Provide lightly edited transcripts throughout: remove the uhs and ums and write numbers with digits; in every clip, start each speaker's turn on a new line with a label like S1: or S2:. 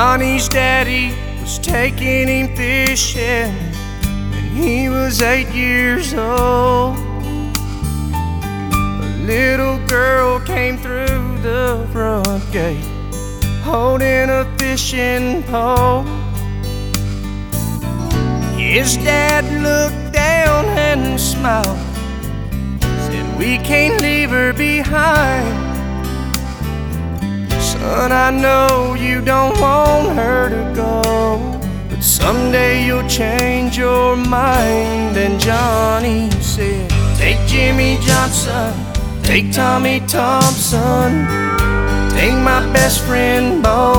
S1: Johnny's daddy was taking him fishing when he was 8 years old. A little girl came through the front gate holding a fishing pole. His dad looked down and smiled, said, "We can't leave her behind. Son, I know you don't want her to go, but someday you'll change your mind." And Johnny said, "Take Jimmy Johnson, take Tommy Thompson, take my best friend Bo,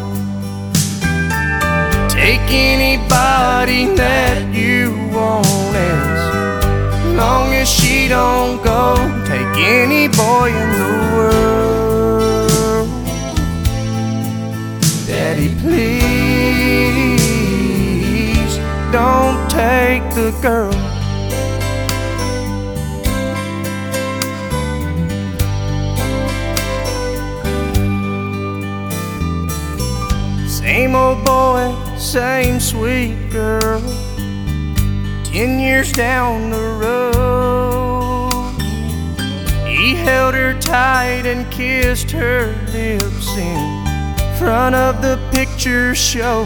S1: take anybody that you want, as long as she don't go. Take any boy in the world. Daddy, please don't take the girl." Same old boy, same sweet girl, 10 years down the road. He held her tight and kissed her lips in front of the picture show.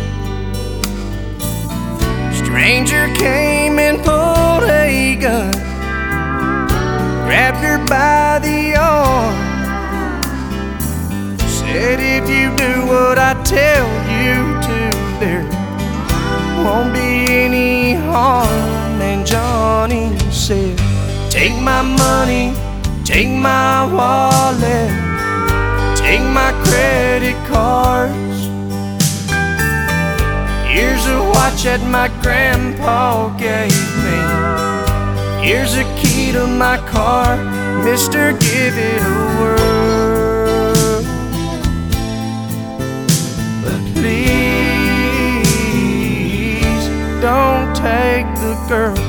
S1: Stranger came and pulled a gun, grabbed her by the arm, said, "If you do what I tell you to, there won't be any harm." And Johnny said, "Take my money, take my wallet, take my credit cards. Here's a watch that my grandpa gave me. Here's a key to my car. Mister, give it a whirl. But please don't take the girl."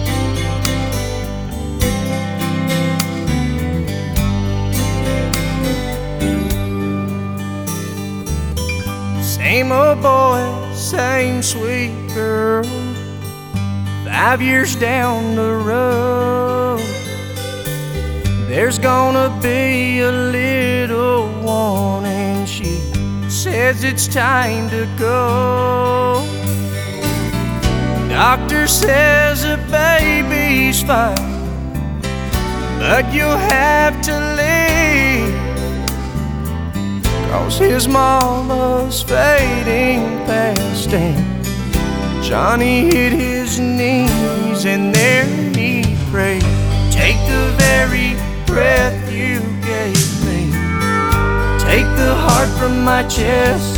S1: Same old boy, same sweet girl, 5 years down the road. There's gonna be a little one, and she says it's time to go. Doctor says the baby's fine, but you'll have to leave, 'cause his mama's fading fast. And Johnny hit his knees, and there he prayed, "Take the very breath you gave me, take the heart from my chest.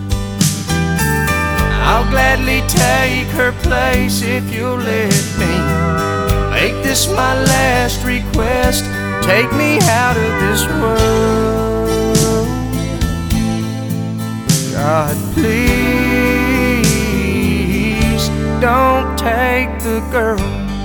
S1: I'll gladly take her place if you'll let me. Make this my last request, take me out of this world. God, please don't take the girl."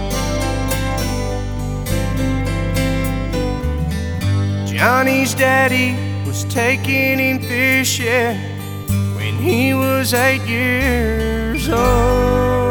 S1: Johnny's daddy was taking him fishing when he was 8 years old.